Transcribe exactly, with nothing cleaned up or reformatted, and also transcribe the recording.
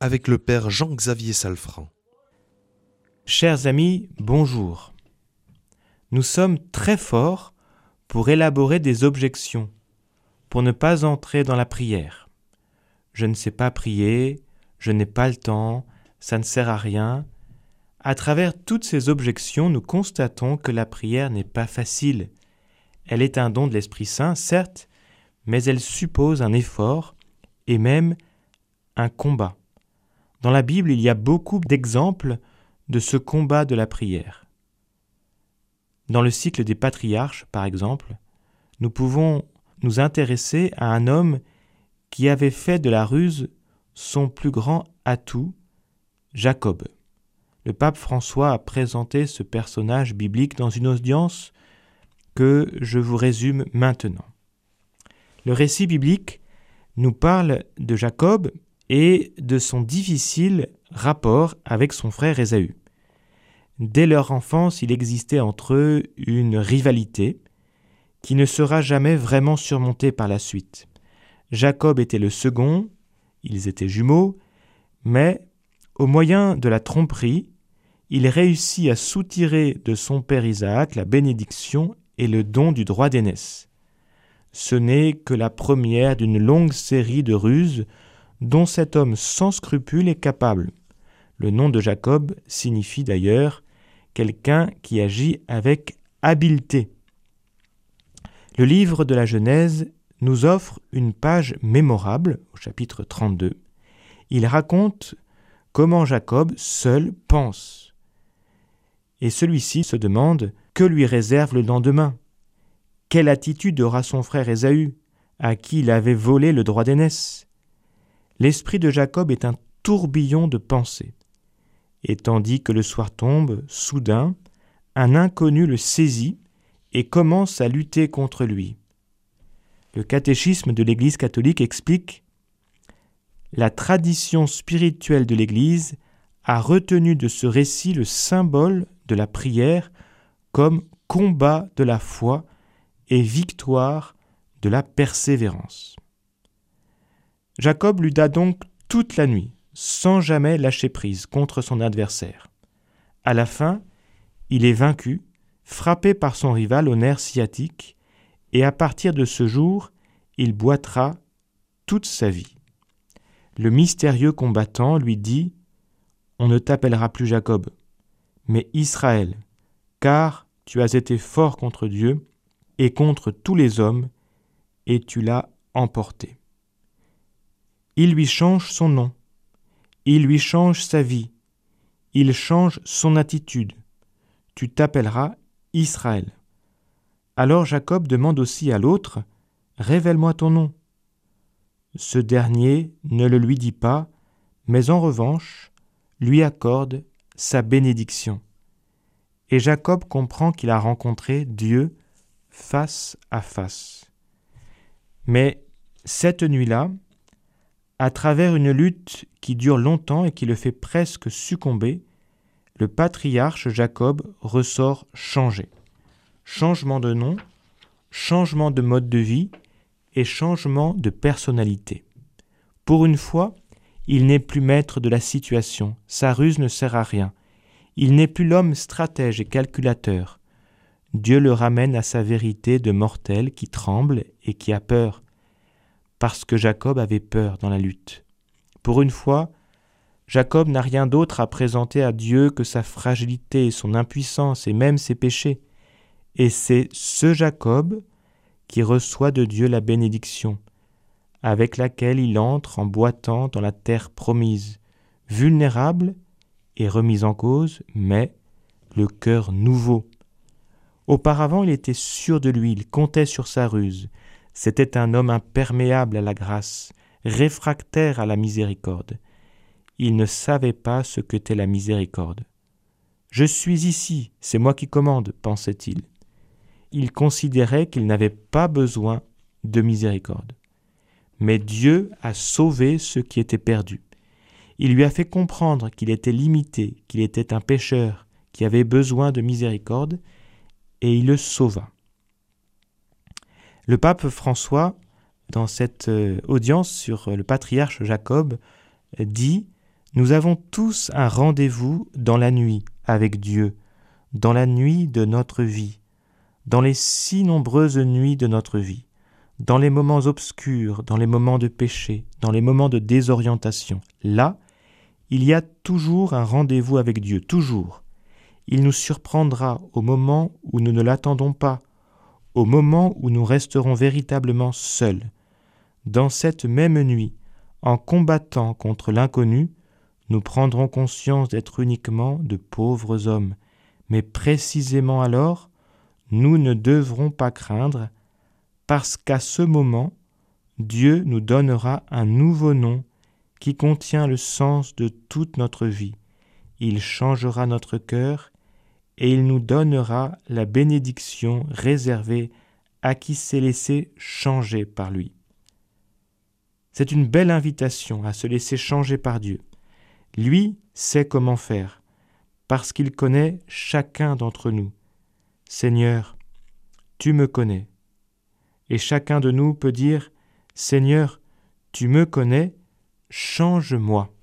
avec le père Jean-Xavier Salfran. Chers amis, bonjour. Nous sommes très forts pour élaborer des objections, pour ne pas entrer dans la prière. Je ne sais pas prier, je n'ai pas le temps, ça ne sert à rien. À travers toutes ces objections, nous constatons que la prière n'est pas facile. Elle est un don de l'Esprit Saint, certes, mais elle suppose un effort et même un combat. Dans la Bible, il y a beaucoup d'exemples de ce combat de la prière. Dans le cycle des patriarches, par exemple, nous pouvons nous intéresser à un homme qui avait fait de la ruse son plus grand atout, Jacob. Le pape François a présenté ce personnage biblique dans une audience que je vous résume maintenant. Le récit biblique nous parle de Jacob et de son difficile rapport avec son frère Ésaü. Dès leur enfance, il existait entre eux une rivalité qui ne sera jamais vraiment surmontée par la suite. Jacob était le second, ils étaient jumeaux, mais au moyen de la tromperie, il réussit à soutirer de son père Isaac la bénédiction et le don du droit d'aînesse. Ce n'est que la première d'une longue série de ruses dont cet homme sans scrupule est capable. Le nom de Jacob signifie d'ailleurs quelqu'un qui agit avec habileté. Le livre de la Genèse nous offre une page mémorable, au chapitre trente-deux. Il raconte comment Jacob seul pense. Et celui-ci se demande que lui réserve le lendemain. Quelle attitude aura son frère Ésaü, à qui il avait volé le droit d'aînesse ? L'esprit de Jacob est un tourbillon de pensées. Et tandis que le soir tombe, soudain, un inconnu le saisit et commence à lutter contre lui. Le catéchisme de l'Église catholique explique « La tradition spirituelle de l'Église a retenu de ce récit le symbole de la prière comme combat de la foi et victoire de la persévérance. » Jacob lutta donc toute la nuit, sans jamais lâcher prise contre son adversaire. À la fin, il est vaincu, frappé par son rival au nerf sciatique, et à partir de ce jour, il boitera toute sa vie. Le mystérieux combattant lui dit « On ne t'appellera plus Jacob, mais Israël, car tu as été fort contre Dieu et contre tous les hommes, et tu l'as emporté. » Il lui change son nom, il lui change sa vie, il change son attitude. Tu t'appelleras Israël. Alors Jacob demande aussi à l'autre « Révèle-moi ton nom ». Ce dernier ne le lui dit pas, mais en revanche, lui accorde sa bénédiction. Et Jacob comprend qu'il a rencontré Dieu face à face. Mais cette nuit-là, à travers une lutte qui dure longtemps et qui le fait presque succomber, le patriarche Jacob ressort changé. Changement de nom, changement de mode de vie et changement de personnalité. Pour une fois, il n'est plus maître de la situation, sa ruse ne sert à rien. Il n'est plus l'homme stratège et calculateur. Dieu le ramène à sa vérité de mortel qui tremble et qui a peur, parce que Jacob avait peur dans la lutte. Pour une fois, Jacob n'a rien d'autre à présenter à Dieu que sa fragilité, son impuissance et même ses péchés. Et c'est ce Jacob qui reçoit de Dieu la bénédiction, avec laquelle il entre en boitant dans la terre promise, vulnérable et remis en cause, mais le cœur nouveau. Auparavant, il était sûr de lui, il comptait sur sa ruse. C'était un homme imperméable à la grâce, réfractaire à la miséricorde. Il ne savait pas ce qu'était la miséricorde. « Je suis ici, c'est moi qui commande », pensait-il. Il considérait qu'il n'avait pas besoin de miséricorde. Mais Dieu a sauvé ceux qui étaient perdus. Il lui a fait comprendre qu'il était limité, qu'il était un pécheur, qui avait besoin de miséricorde, et il le sauva. Le pape François, dans cette audience sur le patriarche Jacob, dit Nous avons tous un rendez-vous dans la nuit avec Dieu, dans la nuit de notre vie, dans les si nombreuses nuits de notre vie, dans les moments obscurs, dans les moments de péché, dans les moments de désorientation. Là, il y a toujours un rendez-vous avec Dieu, toujours. Il nous surprendra au moment où nous ne l'attendons pas, au moment où nous resterons véritablement seuls. Dans cette même nuit, en combattant contre l'inconnu, nous prendrons conscience d'être uniquement de pauvres hommes. Mais précisément alors, nous ne devrons pas craindre, parce qu'à ce moment, Dieu nous donnera un nouveau nom qui contient le sens de toute notre vie. Il changera notre cœur et il nous donnera la bénédiction réservée à qui s'est laissé changer par lui. C'est une belle invitation à se laisser changer par Dieu. Lui sait comment faire, parce qu'il connaît chacun d'entre nous. Seigneur, tu me connais. Et chacun de nous peut dire, Seigneur, tu me connais, change-moi.